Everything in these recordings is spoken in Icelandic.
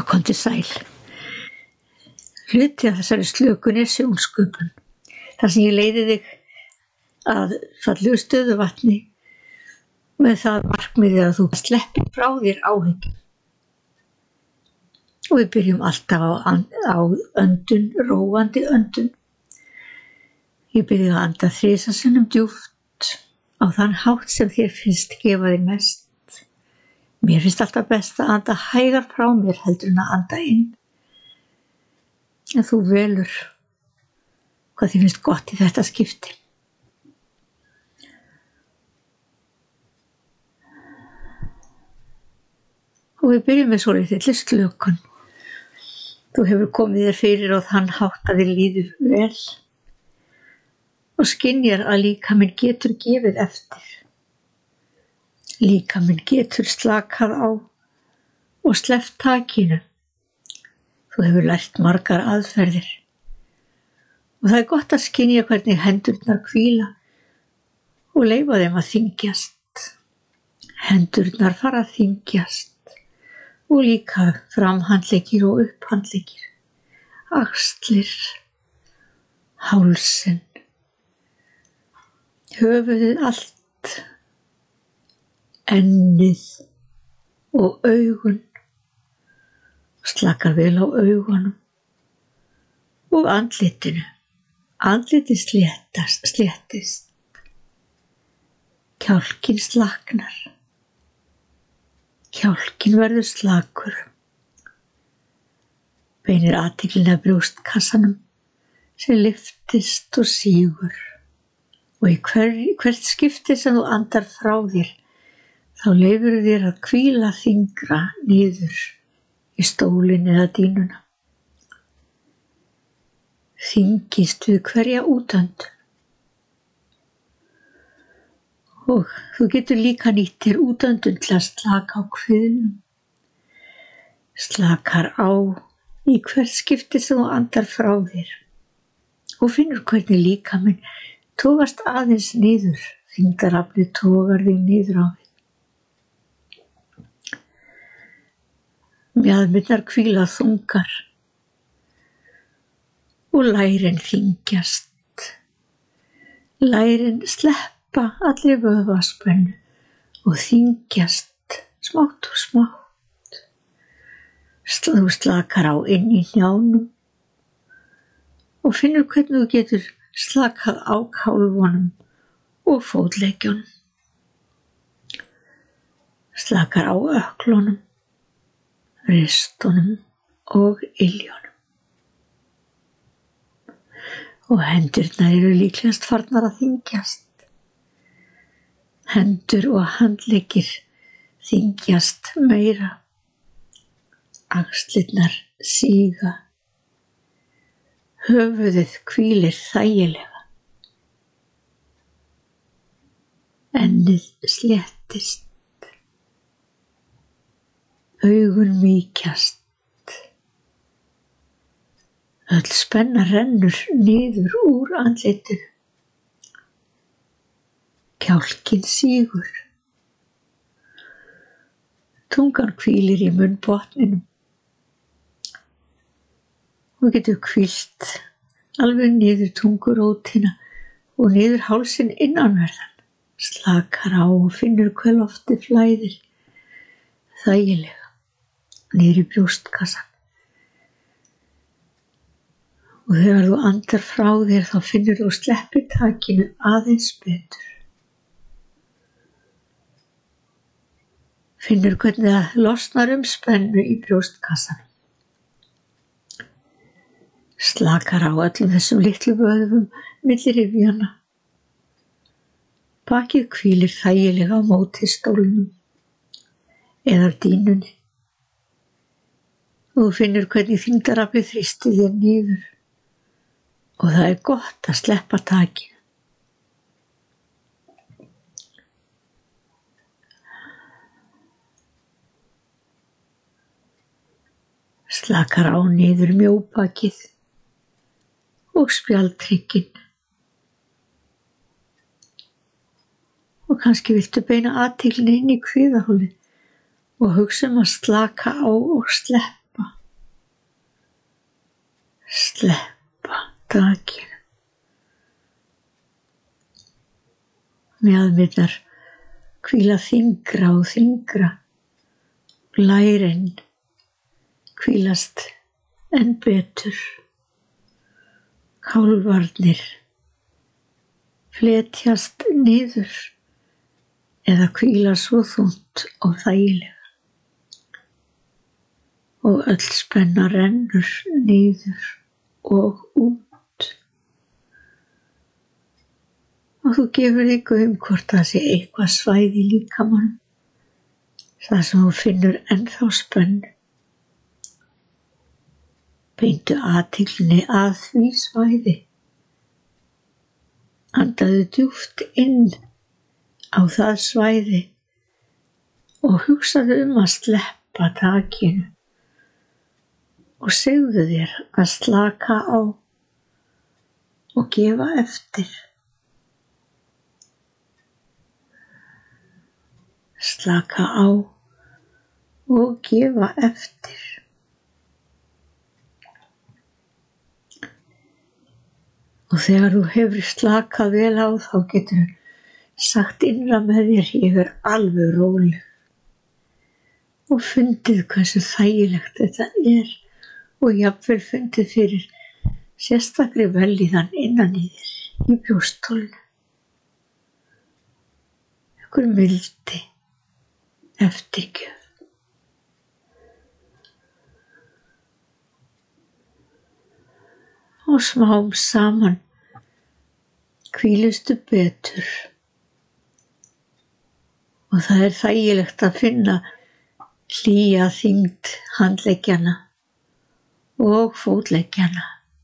komdu sæl. Hluti af þessari slökun sjónsköpun. Þar sem ég leiði þig að fallegu stöðuvatni með það markmiðið að þú sleppir frá þér áhyggjum. Og við byrjum alltaf á öndun, róandi öndun. Ég byrja að anda 3 sinnum djúpt á þann hátt sem þér finnst gefa þig mest. Mér finnst alltaf best að anda hægar frá mér heldur en að anda inn. En þú velur hvað þér finnst gott í þetta skipti. Og við byrjum með svolítið slökun. Þú hefur komið þér fyrir á þann hátt að þér líður vel og skynjar að líkaminn getur gefið eftir. Líkaminn getur slakað á og sleppt takinu. Þú hefur lært margar aðferðir og það er gott að skynja hvernig hendurnar hvíla og leyfa þeim að þyngjast. Hendurnar fara að þyngjast og líka framhandleggir og upphandleggir, axlir, hálsinn, höfuðið allt, ennið og augun. Slakar vel á augunum og andlitinu. Andlitið sléttist. Kjálkinn slaknar. Kjálkinn verður slakur. Beinir athyglina að brjóstkassanum sem lyftist og sígur. Og í hvert skipti sem þú andar frá þér, þá leyfir þér að hvíla þyngra niður í stólinn eða dýnuna. Þyngist við hverja útöndun. Og þú getur líka nýtt þér útöndun til að slaka á kviðnum. Slakar á í hvert skipti sem þú andar frá þér og finnur hvernig líkaminn togast aðeins niður. Þyngdaraflið togar þig niður á þig. Mjaðmirnar hvíla þungar og lærin þyngjast. Lærin sleppa allir vöðvaspennu og þyngjast smátt og smátt. Þú slakar á inn í hnjánum og finnur hvernig þú getur slakað á kálfunum og fótleggjunum. Slakar á ökklunum, ristunum og iljónum. Og hendurnar eru líklegast farnar að þyngjast. Hendur og handleggir þyngjast meira. Axlirnar síga. Höfuðið hvílir þægilega. Ennið sléttist. Augun mýkjast. Öll spenna rennur niður úr andlitinu. Kjálkinn sígur. Tungan hvílir í munnbotninum. Hún getur hvílt alveg niður tungurótina og niður hálsinn innanverðan. Slakar á og finnur hve loftið flæðir þægilega niður í brjóstkassan. Og þegar þú andar frá þér þá finnur þú sleppir takinu aðeins betur. Finnur hvernig það losnar spennu í brjóstkassanum. Slakar á öllum þessum litlu vöðvum milli rifjanna. Bakið hvílir þægilega á móti stólnum eða dýnunni. Og þú finnur hvernig þyngdaraflið þrýstir þér niður. Og það er gott að sleppa takinu. Slakar á niður mjóbakið og spjaldhrygginn. Og kannski viltu beina athyglinni inn í kviðarholið og hugsa að slaka á og sleppa. Sleppa takinu. Mjaðmirnar hvíla þyngra og þyngra. Lærin hvílast enn betur. Kálfarnir fletjast niður eða hvíla svo þungt og þægilega. Og öll spenna rennur niður og út. Og þú gefur þig gaum hvort það sé eitthvað svæði í líkamanum, þar sem þú finnur ennþá spennu. Beindu athyglinni að því svæði. Andaðu djúpt inn á það svæði og hugsaðu að sleppa takinu og segðu þér að slaka á og gefa eftir. Slaka á og gefa eftir. Og þegar þú hefur slakað vel á þá getur sagt innra með þér: ég er alveg róleg, og fundið hversu þægilegt þetta er og jafnvel fundið fyrir sérstakri vellíðan innan í þér, í brjóstholinu. Einhver mildi, eftirgjöf. Og smám saman hvílustu betur. Og það er þægilegt að finna hlýja þyngd handleggjana og fótleggjana.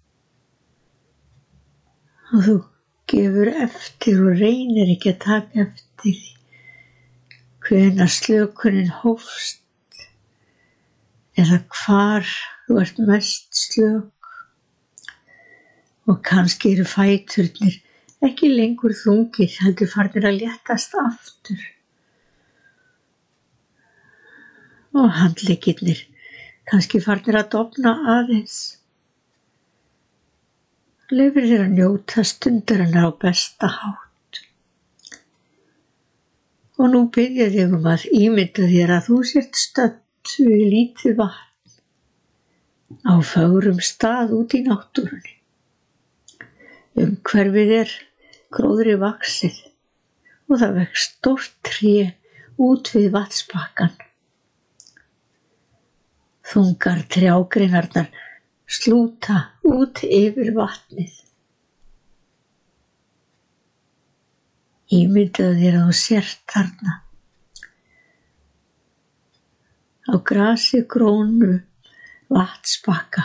Og þú gefur eftir og reynir ekki að taka eftir því hvenær slökunin hófst eða hvar þú ert mest slök. Og kannski eru fæturnir ekki lengur þungir, heldur farnir að léttast aftur. Og handleggirnir kannski farnir að dofna aðeins. Leyfir þér að njóta stundarinnar á besta hátt. Og nú bið ég þig að ímynda þér að þú sért stödd við lítið vatn á fögrum stað út í náttúrunni. Umhverfið er gróðri vaxið og það vex stórt tré út við vatnsbakkann. Þungar trjágreinarnar slúta út yfir vatnið. Ímyndaðu þér að þú sért þarna á grasi grónu vatnsbakka.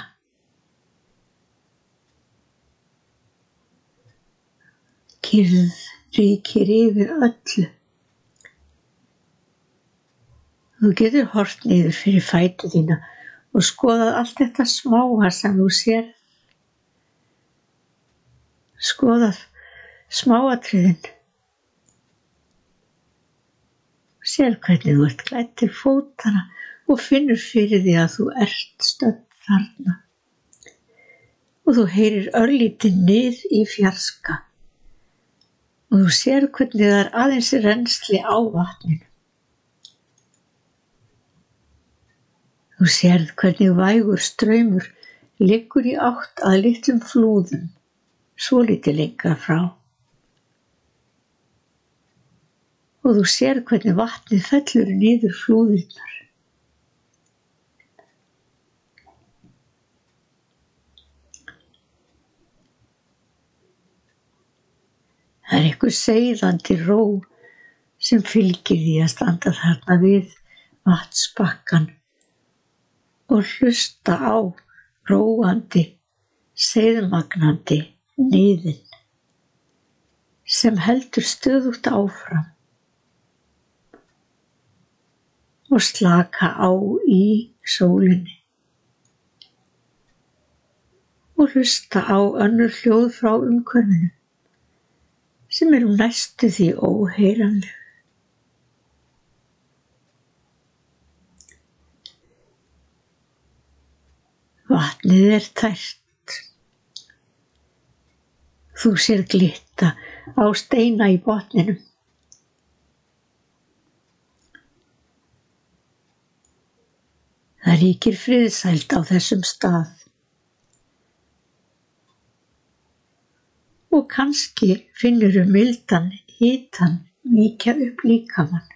Kyrrð ríkir yfir öllu. Þú getur horft niður fyrir fætur þína og skoðað allt þetta smáa sem þú sér. Skoðað smáatriðin. Sér hvernig þú ert klædd til fótanna og finnur fyrir því að þú ert stödd þarna. Og þú heyrir örlítið nið í fjarska. Og þú sér hvernig það er aðeins rennsli á vatninu. Þú sérð hvernig vægur straumur liggur í átt að litlum flúðum, svolítið lengra frá. Og þú sér hvernig vatnið fellur niður flúðirnar. Það er einhver seiðandi ró sem fylgir því að standa þarna við vatnsbakkann og hlusta á róandi, seiðmagnandi niðinn sem heldur stöðugt áfram og slaka á í sólinni og hlusta á önnur hljóð frá umhverfinu sem eru næstu því óheyranleg. Vatnið er tært Þú sér glitta á steina í botninum. Það ríkir friðsæld á þessum stað. Og kannski finnurðu mildan hitann mýkja upp líkamann.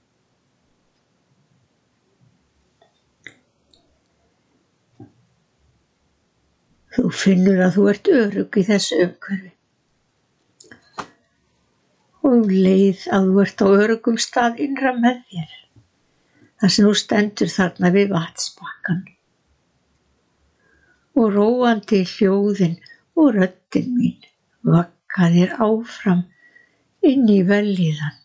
Þú finnur að þú ert örugg í þessu umhverfi. Og leið að þú ert á öruggum stað innra með þér, þar sem þú stendur þarna við vatnsbakkann. Og róandi hljóðin og röddin mín vagga þér áfram inn í vellíðan.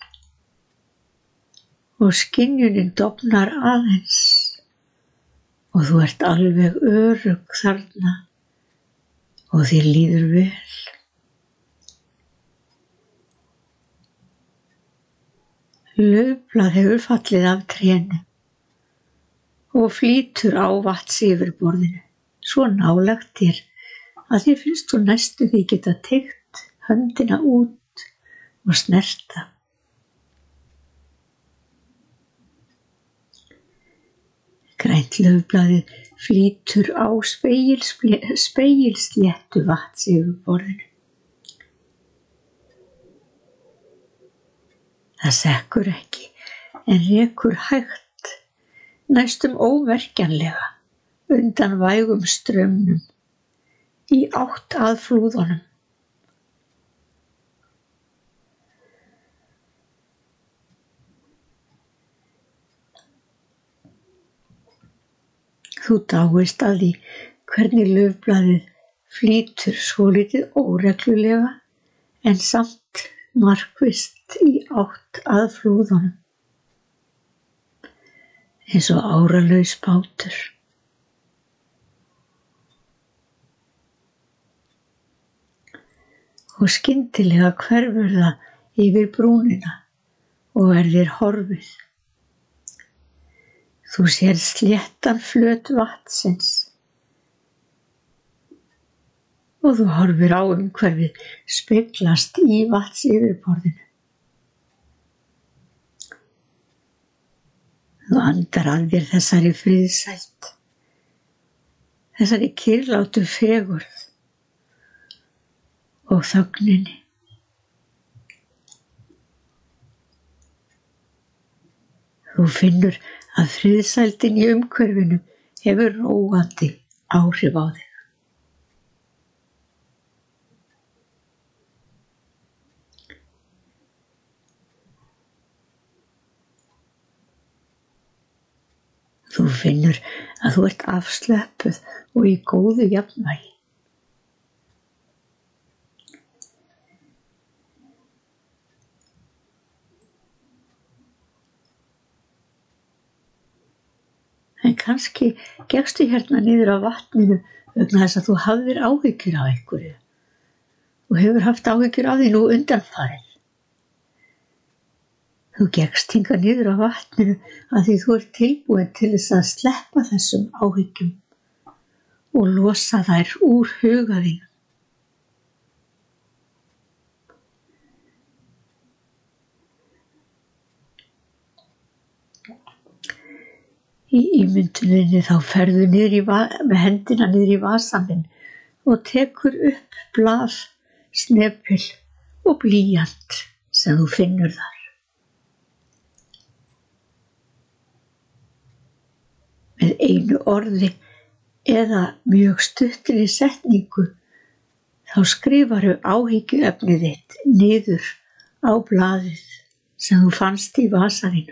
Og skynjunin dofnar aðeins og þú ert alveg örugg þarna og þér líður vel. Laufblað hefur fallið af trénu og flýtur á vatnsyfirborðinu svo nálægt þér að þér finnst þú næstum því geta teygt höndina út og snerta. Grænt laufblaðið flýtur á spegilsléttu vatnsyfirborðinu. Það sekkur ekki, en rekur hægt, næstum ómerkjanlega, undan vægum straumnum, í átt að flúðunum. Þú dáist að því hvernig laufblaðið flýtur svolítið óreglulega, en samt markvisst í átt að flúðunum, eins og áralaus bátur. Og skyndilega hverfur það yfir brúnina og er þér horfið. Þú sér sléttan flöt vatnsins og þú horfir á umhverfið speglast í vatnsyfirborðinu. Þú andar að þér þessari friðsæld, þessari kyrrlátu fegurð og þögninni. Þú finnur að friðsældin í umhverfinu hefur róandi áhrif á þig. Þú finnur að þú ert afslöppuð og í góðu jafnvægi. En kannski gekkstu hérna niður á vatninu vegna þess að þú hafðir áhyggjur af einhverju og hefur haft áhyggjur af því nú undanfarið. Þú gekkst hingað niður á vatninu að því þú ert tilbúin til þess að sleppa þessum áhyggjum og losa þær úr huga þínum. Í ímynduninni þá ferðu með hendina niður í vasann og tekur upp blað, snepil og blýant sem þú finnur þar. Með einu orði eða mjög stuttri setningu þá skrifaru áhyggjuefnið þitt niður á blaðið sem þú fannst í vasanum.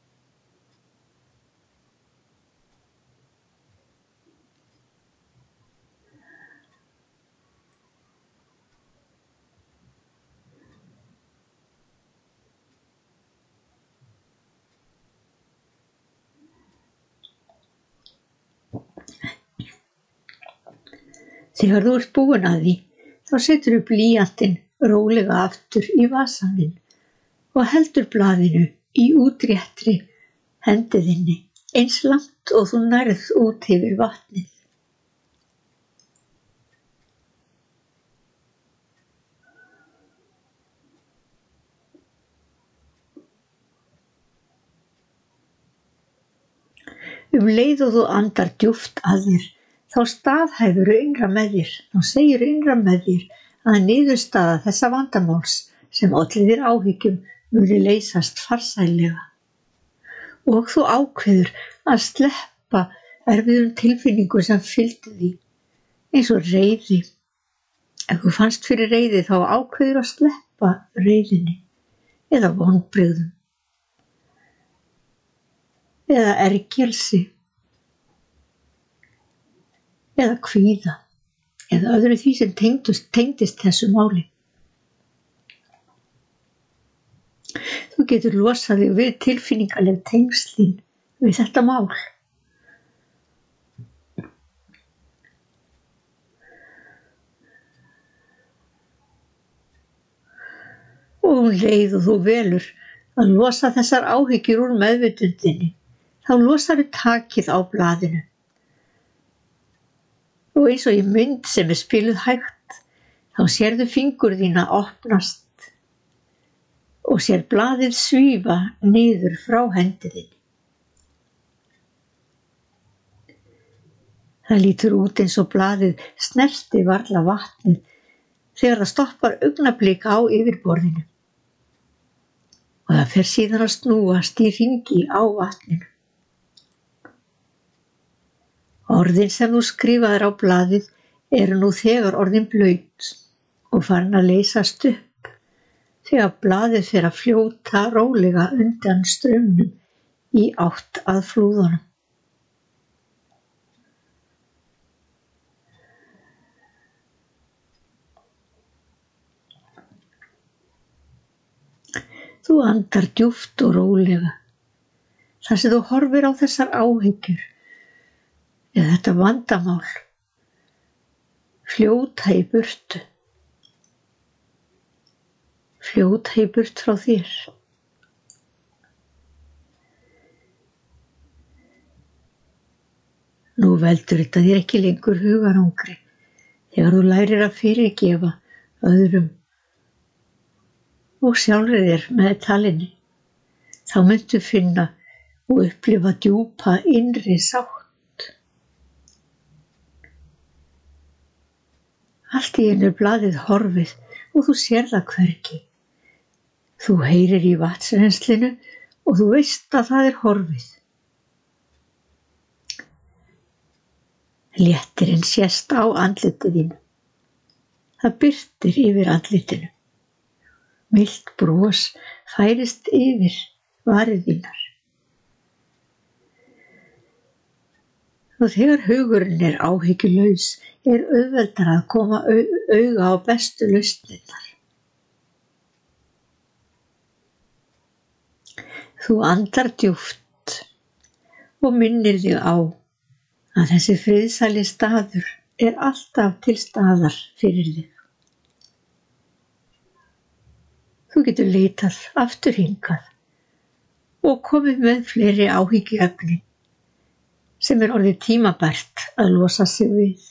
Þegar þú ert búin að því, þá seturðu blýantinn rólega aftur í vasaninn og heldur blaðinu í útréttri hendi þinni eins langt og þú nærð út yfir vatnið. Leið og þú andar djúpt að þér, þá staðhæfuru innra með þér, þá segir innra með þér að niðurstaða þessa vandamáls sem olli þér áhyggjum muni leysast farsællega. Og þú ákveður að sleppa erfiðum tilfinningu sem fylgdi því, eins og reiði. Ef þú fannst fyrir reiði þá ákveður að sleppa reiðinni eða vonbrigðum eða ergelsi eða kvíða eða öðru því sem tengdist þessu máli. Þú getur losað þig við tilfinningaleg tengslin við þetta mál. Og leið og þú velur að losa þessar áhyggjur úr meðvitundinni, þá losar takið á blaðinu. Og eins og í mynd sem spiluð hægt, þá sérðu fingur þína opnast og sér blaðið svífa niður frá hendi þinni. Það lítur út eins og blaðið snerti varla vatnið þegar það stoppar augnablik á yfirborðinu. Og það fer síðan að snúast í hringi á vatninu. Orðin sem þú skrifaðir á blaðið eru nú þegar orðin blaut og farin að leysast upp þegar blaðið fer að fljóta rólega undan straumnum í átt að flúðunum. Þú andar djúpt og rólega þar sem þú horfir á þessar áhyggjur eða þetta vandamál fljóta í burtu. Fljóta í burt frá þér. Nú veldur þetta þér ekki lengur hugarangri þegar þú lærir að fyrirgefa öðrum og sjálfri þér með talinni. Þá muntu finna og upplifa djúpa innri sátt. Allt í einu er blaðið horfið og þú sér það hvergi. Þú heyrir í vatnsrennslinu og þú veist að það er horfið. Léttirinn sést á andlitið þínu. Það birtir yfir andlitinu. Milt bros færist yfir varir þínar. Og þegar hugurinn er áhyggjulaus er auðveldara að koma auga á bestu lausnirnar. Þú andar djúpt og minnir þig á að þessi friðsæli staður er alltaf til staðar fyrir þig. Þú getur leitað aftur hingað og komið með fleiri áhyggjuefni sem er orðið tímabært að losa sig við.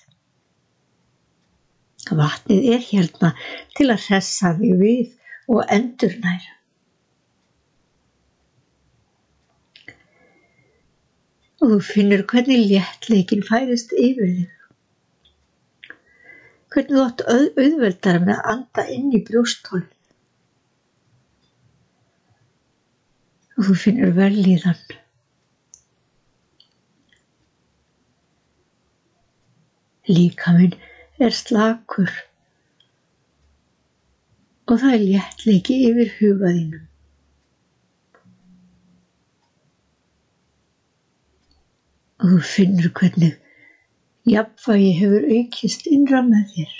Vatnið er hérna til að hressa þig við og endurnæra. Og þú finnur hvernig léttleikinn færist yfir þig. Hvernig þú átt auðveldara með að anda inn í brjóstholið. Og þú finnur vellíðan. Líkaminn er slakur og það er léttleiki yfir huga þínum. Og þú finnur hvernig jafnvægi hefur aukist innra með þér.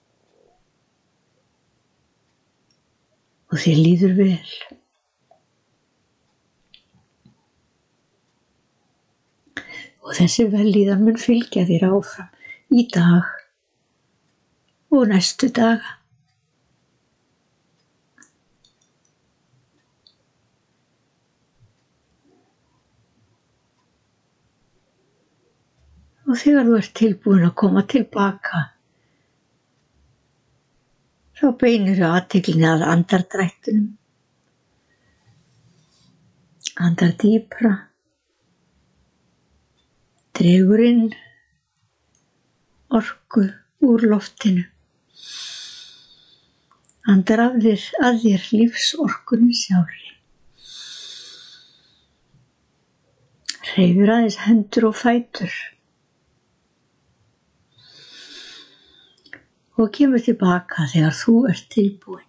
Og þér líður vel. Og þessi vellíðan mun fylgja þér áfram í dag og næstu daga. Og þegar þú ert tilbúin að koma tilbaka, þá beinirðu athyglinni að andardrættinum. Andar dýpra Dregur inn orku úr loftinu. Andar að þér lífsorkunni sjálfri. Hreyfir aðeins hendur og fætur og kemur tilbaka þegar þú ert tilbúin.